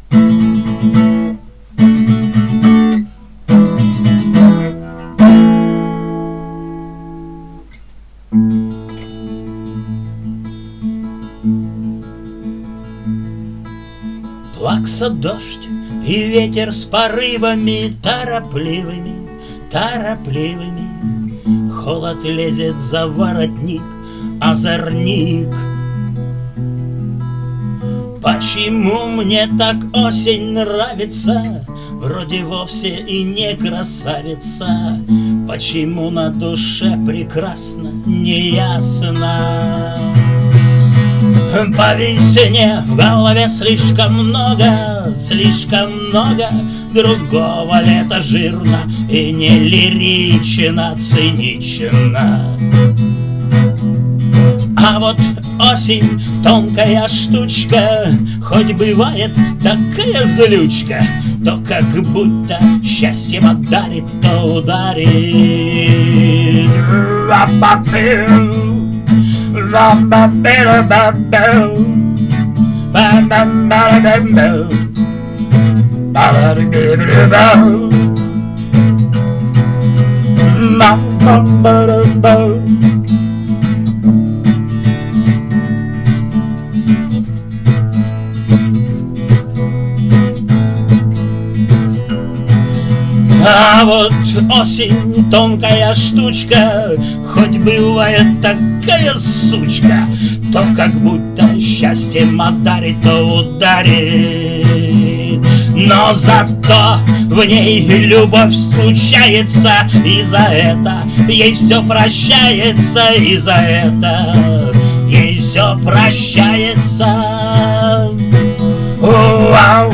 Плакса дождь и ветер с порывами торопливыми, торопливыми. Холод лезет за воротник, озорник. Почему мне так осень нравится? Вроде вовсе и не красавица. Почему на душе прекрасно, неясно? По весне в голове слишком много другого лета жирно и не лирично, цинично. А вот осень — тонкая штучка, хоть бывает такая злючка, то как будто счастьем отдарит, то ударит. А вот осень — тонкая штучка, хоть бывает такая сучка, то как будто счастьем одарит, то ударит. Но зато в ней любовь случается, и за это ей все прощается, и за это ей все прощается. Вау!